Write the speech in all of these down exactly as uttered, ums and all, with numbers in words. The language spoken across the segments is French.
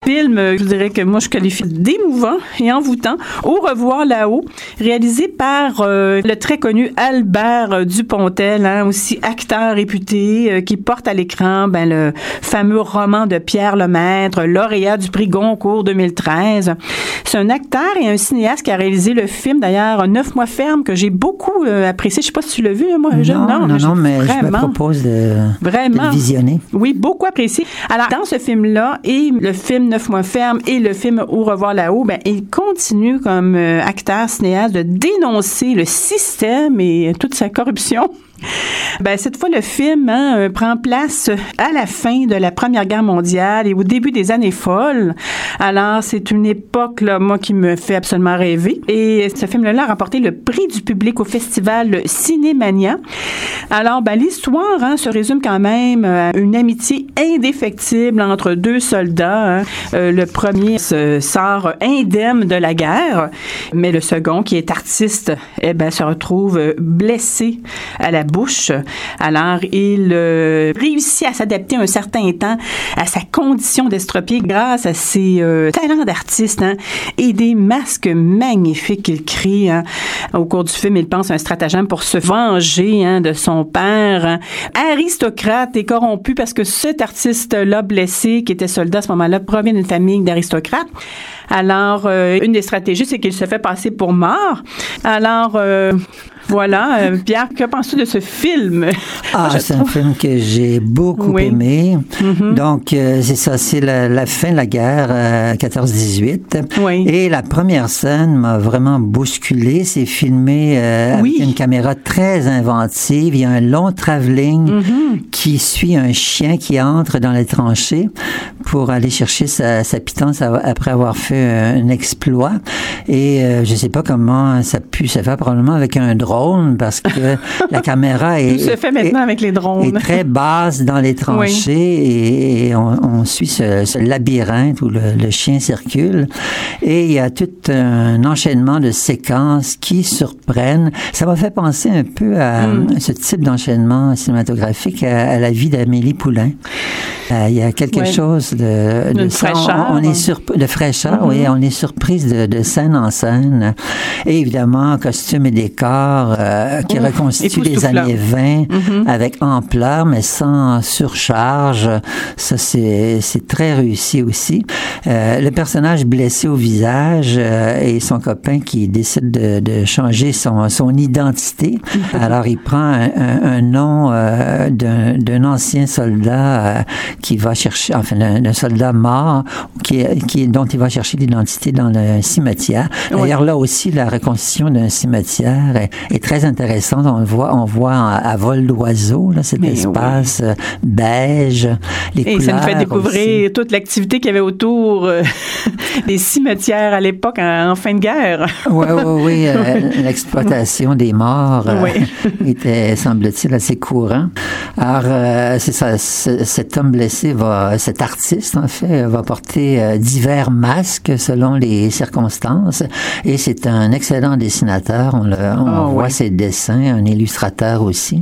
Film, je dirais que moi, je qualifie d'émouvant et envoûtant. Au revoir là-haut, réalisé par euh, le très connu Albert Dupontel, hein, aussi acteur réputé, euh, qui porte à l'écran ben, le fameux roman de Pierre Lemaître, lauréat du prix Goncourt deux mille treize. C'est un acteur et un cinéaste qui a réalisé le film, d'ailleurs, Neuf mois ferme, que j'ai beaucoup euh, apprécié. Je sais pas si tu l'as vu, moi, jeune. Non, non, mais, non, mais vraiment, je me propose de, vraiment, de le visionner. Oui, beaucoup apprécié. Alors, dans ce film-là, et le film Neuf mois ferme et le film Au revoir là-haut, ben, il continue comme euh, acteur, cinéaste, de dénoncer le système et toute sa corruption. Ben, cette fois, le film hein, prend place à la fin de la Première Guerre mondiale et au début des années folles. Alors, c'est une époque, là, moi, qui me fait absolument rêver. Et ce film-là a remporté le prix du public au festival Cinémania. Alors, ben, l'histoire hein, se résume quand même à une amitié indéfectible entre deux soldats. Hein. Euh, le premier se sort indemne de la guerre, mais le second, qui est artiste, eh ben, se retrouve blessé à la bouche. Alors, il euh, réussit à s'adapter un certain temps à sa condition d'estropié grâce à ses euh, talents d'artiste hein, et des masques magnifiques qu'il crée. Hein. Au cours du film, il pense à un stratagème pour se venger hein, de son père. Hein. Aristocrate et corrompu parce que cet artiste-là blessé, qui était soldat à ce moment-là, provient d'une famille d'aristocrates. Alors, euh, une des stratégies, c'est qu'il se fait passer pour mort. Alors, euh, voilà. Euh, Pierre, que penses-tu de ce film? Ah, Je c'est trouve... un film que j'ai beaucoup oui. aimé. Mm-hmm. Donc, euh, c'est ça, c'est la, la fin de la guerre, euh, quatorze dix-huit. Oui. Et la première scène m'a vraiment bousculé. C'est filmé euh, oui. avec une caméra très inventive. Il y a un long travelling mm-hmm. qui suit un chien qui entre dans les tranchées pour aller chercher sa, sa pitance après avoir fait un exploit. Et euh, je sais pas comment ça a pu se faire, probablement avec un drone, parce que la caméra est, Tout se fait maintenant est, avec les drones. est très basse dans les tranchées oui. et, et on, on suit ce, ce labyrinthe où le, le chien circule. Et il y a tout un enchaînement de séquences qui surprennent. Ça m'a fait penser un peu à mm. ce type d'enchaînement cinématographique, à, à la vie d'Amélie Poulain. Euh, il y a quelque oui. chose de, de, de fraîcheur. On, on est sur, de fraîcheur, mm-hmm. oui, on est surprise de, de scène en scène. Et évidemment, costumes et décors euh, qui mmh. reconstituent les années vingt mm-hmm. avec ampleur, mais sans surcharge. Ça, c'est, c'est très réussi aussi. Euh, le personnage blessé au visage euh, et son copain qui décide de, de changer son, son identité. Mm-hmm. Alors, il prend un, un, un nom euh, d'un, d'un ancien soldat euh, qui va chercher, enfin, d'un, d'un soldat mort qui, qui, dont il va chercher l'identité dans le cimetière. D'ailleurs, oui. là aussi, la reconstitution d'un cimetière est, est très intéressante. On le voit, on voit à, à vol d'oiseau, là, cet Mais espace oui. beige, les Et couleurs. Ça nous fait découvrir aussi. toute l'activité qu'il y avait autour euh, des cimetières à l'époque, en, en fin de guerre. Oui, oui, oui. Euh, l'exploitation des morts euh, oui. était, semble-t-il, assez courant. Alors, euh, c'est ça, c- cet homme blessé va, cet artiste, en fait, va porter euh, divers masques selon les circonstances. Et c'est un excellent dessinateur. On, le, on oh, voit ouais. ses dessins, un illustrateur aussi.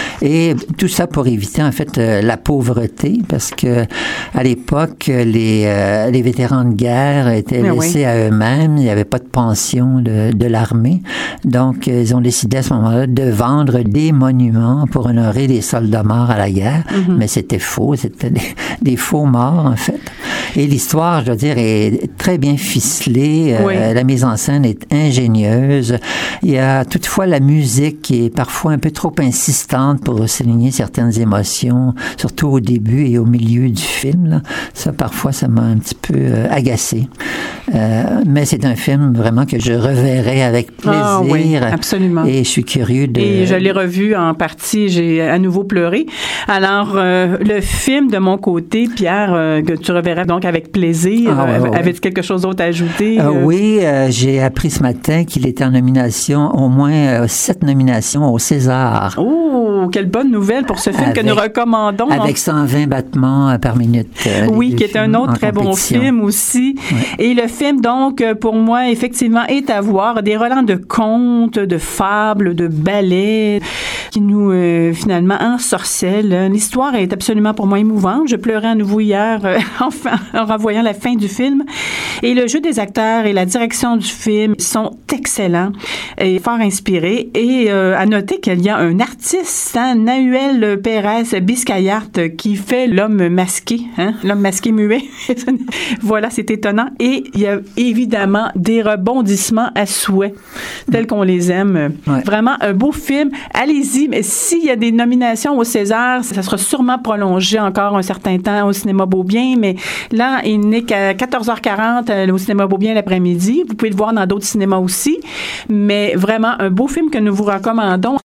Et tout ça pour éviter, en fait, euh, la pauvreté, parce que à l'époque, les, euh, les vétérans de guerre étaient Mais laissés oui. à eux-mêmes. Il n'y avait pas de pension de, de l'armée. Donc, ils ont décidé à ce moment-là de vendre des monuments pour honorer les soldats morts à la guerre. Mm-hmm. Mais c'était faux. C'était des, des faux morts, en fait. Et l'histoire, je dois dire, est très bien ficelée. Oui. Euh, la mise en scène est ingénieuse. Il y a toutefois la musique qui est parfois un peu trop insistante pour souligner certaines émotions, surtout au début et au milieu du film. Là. Ça, parfois, ça m'a un petit peu euh, agacé. Euh, mais c'est un film vraiment que je reverrai avec plaisir. Ah, oui, absolument. Et je suis curieux de... Et je l'ai revu en partie, j'ai à nouveau pleuré. Alors, euh, le film, de mon côté, Pierre, euh, que tu reverras donc avec plaisir. Ah, ouais, ouais, Avais-tu ouais. quelque chose d'autre à ajouter? Euh, oui, euh, j'ai appris ce matin qu'il était en nomination, au moins euh, sept nominations au César. Oh, donc quelle bonne nouvelle pour ce film avec, que nous recommandons. Avec cent vingt battements par minute. Euh, oui, qui est un autre très bon film aussi. Ouais. Et le film, donc, pour moi, effectivement, est à voir. Des relents de contes, de fables, de ballets qui nous, euh, finalement, ensorcellent. L'histoire est absolument, pour moi, émouvante. Je pleurais à nouveau hier, euh, enfin, en revoyant la fin du film. Et le jeu des acteurs et la direction du film sont excellents et fort inspirés. Et euh, à noter qu'il y a un artiste, hein, Nahuel Pérez Biscayart, qui fait l'homme masqué, hein, l'homme masqué muet. Voilà, c'est étonnant. Et il y a évidemment des rebondissements à souhait, tels qu'on les aime. Ouais. Vraiment un beau film. Allez-y, mais s'il y a des nominations au César, ça sera sûrement prolongé encore un certain temps au cinéma Beaubien, mais là, il n'est qu'à quatorze heures quarante au cinéma Beaubien l'après-midi. Vous pouvez le voir dans d'autres cinémas aussi, mais vraiment un beau film que nous vous recommandons.